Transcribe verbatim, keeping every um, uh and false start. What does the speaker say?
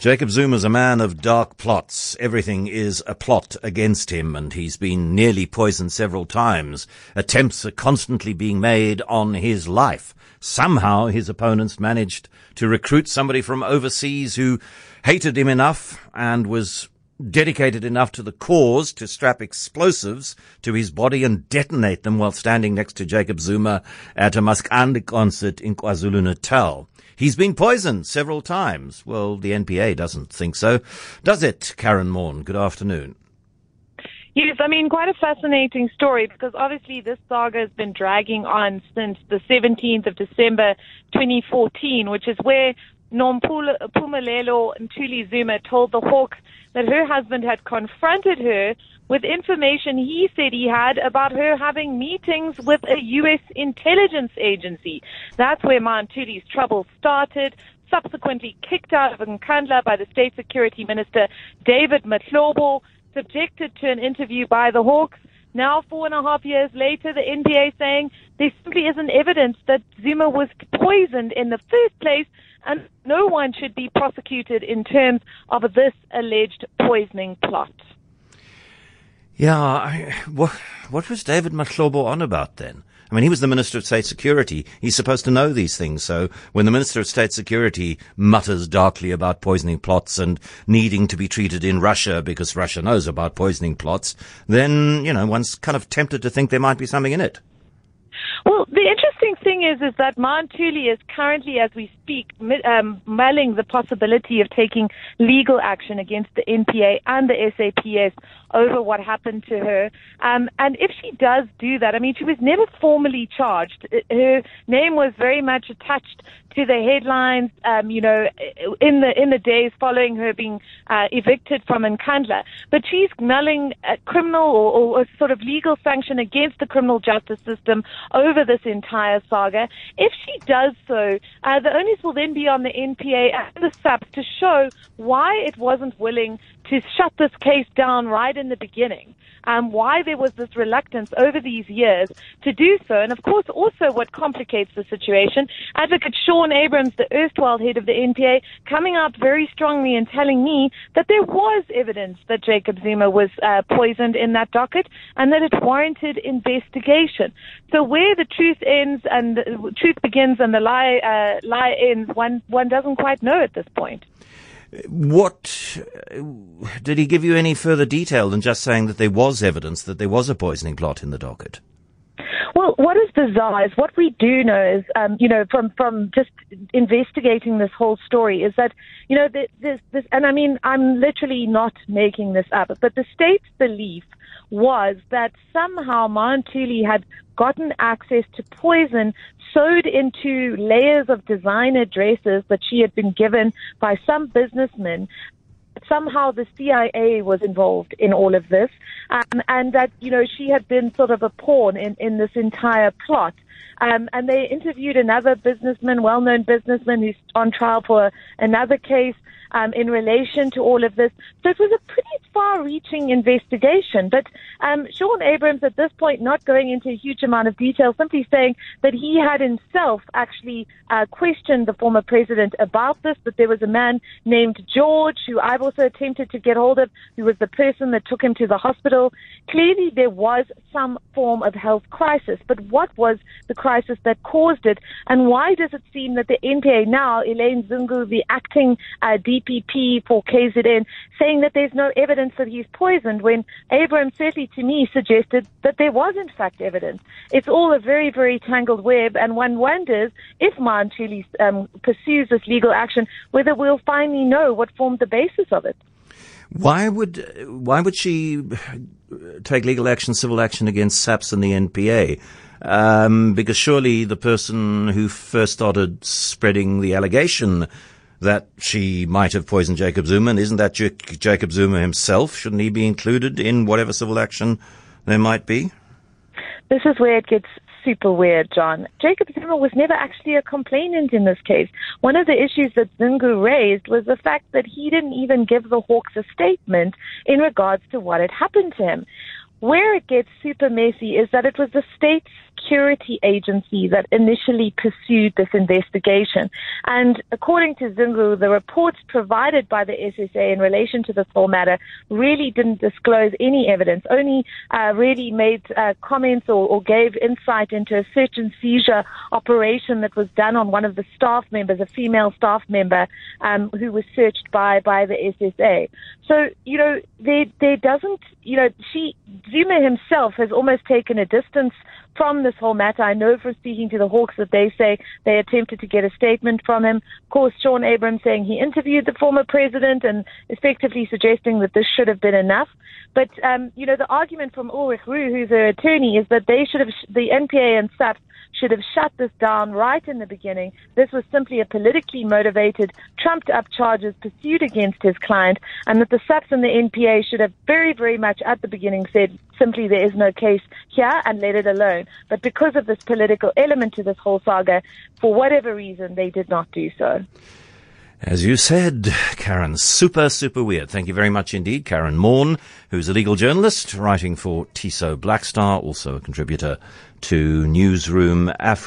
Jacob Zuma's a man of dark plots. Everything is a plot against him, and he's been nearly poisoned several times. Attempts are constantly being made on his life. Somehow his opponents managed to recruit somebody from overseas who hated him enough and was dedicated enough to the cause to strap explosives to his body and detonate them while standing next to Jacob Zuma at a Maskandi concert in KwaZulu-Natal. He's been poisoned several times. Well, the N P A doesn't think so. Does it, Karen Morn? Good afternoon. Yes, I mean, quite a fascinating story because obviously this saga has been dragging on since the seventeenth of December twenty fourteen, which is where Nompumelelo Ntuli Zuma told the Hawks that her husband had confronted her with information he said he had about her having meetings with a U S intelligence agency. That's where Mantuli's trouble started, subsequently kicked out of Nkandla by the State Security Minister David Mahlobo, subjected to an interview by the Hawks. Now, four and a half years later, the N P A saying there simply isn't evidence that Zuma was poisoned in the first place, and no one should be prosecuted in terms of this alleged poisoning plot. Yeah, I, what, what was David Mahlobo on about then? I mean, he was the Minister of State Security. He's supposed to know these things. So when the Minister of State Security mutters darkly about poisoning plots and needing to be treated in Russia because Russia knows about poisoning plots, then, you know, one's kind of tempted to think there might be something in it. Well, the interesting thing is, is that Mantuli is currently, as we speak, um, mulling the possibility of taking legal action against the N P A and the S A P S over what happened to her. Um, and if she does do that, I mean, she was never formally charged. Her name was very much attached to the headlines, um, you know, in the in the days following her being uh, evicted from Nkandla. But she's mulling a criminal or, or a sort of legal sanction against the criminal justice system over this entire saga. If she does so, uh, the onus will then be on the N P A and the S A P to show why it wasn't willing to shut this case down right in the beginning. Um, why there was this reluctance over these years to do so. And of course, also what complicates the situation, Advocate Sean Abrams, the erstwhile head of the N P A, coming out very strongly and telling me that there was evidence that Jacob Zuma was uh, poisoned in that docket and that it warranted investigation. So where the truth ends and the truth begins and the lie uh, lie ends, one one doesn't quite know at this point. What, did he give you any further detail than just saying that there was evidence that there was a poisoning plot in the docket? Well, what is bizarre is what we do know is, um, you know, from, from just investigating this whole story is that, you know, there's this, and I mean, I'm literally not making this up, but the state's belief was that somehow Mantuli had gotten access to poison sewed into layers of designer dresses that she had been given by some businessman. Somehow the C I A was involved in all of this, um, and that, you know, she had been sort of a pawn in, in this entire plot. Um, and they interviewed another businessman, well-known businessman, who's on trial for another case um, in relation to all of this. So it was a pretty far-reaching investigation. But um, Sean Abrams, at this point, not going into a huge amount of detail, simply saying that he had himself actually uh, questioned the former president about this, that there was a man named George, who I've also attempted to get hold of, who was the person that took him to the hospital. Clearly, there was some form of health crisis. But what was the crisis that caused it, and why does it seem that the N P A now, Elaine Zungu, the acting uh, D P P for K Z N, saying that there's no evidence that he's poisoned, when Abrams certainly to me suggested that there was in fact evidence. It's all a very, very tangled web, and one wonders if Mantuli um, pursues this legal action, whether we'll finally know what formed the basis of it. Why would why would she take legal action, civil action against S A P S and the N P A? Um, because surely the person who first started spreading the allegation that she might have poisoned Jacob Zuma, and isn't that J- Jacob Zuma himself? Shouldn't he be included in whatever civil action there might be? This is where it gets super weird, John. Jacob Zuma was never actually a complainant in this case. One of the issues that Zungu raised was the fact that he didn't even give the Hawks a statement in regards to what had happened to him. Where it gets super messy is that it was the state's security agency that initially pursued this investigation. And according to Zungu, the reports provided by the S S A in relation to this whole matter really didn't disclose any evidence, only uh, really made uh, comments or, or gave insight into a search and seizure operation that was done on one of the staff members, a female staff member, um, who was searched by, by the S S A. So, you know, there, there doesn't, you know, she, Zuma himself has almost taken a distance from this whole matter. I know from speaking to the Hawks that they say they attempted to get a statement from him. Of course, Sean Abrams saying he interviewed the former president and effectively suggesting that this should have been enough. But, um, you know, the argument from Ulrich Roux, who's her attorney, is that they should have, the N P A and S A P should have shut this down right in the beginning. This was simply a politically motivated, trumped-up charges pursued against his client, and that the S A Ps and the N P A should have very, very much at the beginning said, simply there is no case here and let it alone. But because of this political element to this whole saga, for whatever reason, they did not do so. As you said, Karen, super, super weird. Thank you very much indeed. Karen Maughan, who's a legal journalist writing for Tiso Blackstar, also a contributor to Newsroom Africa.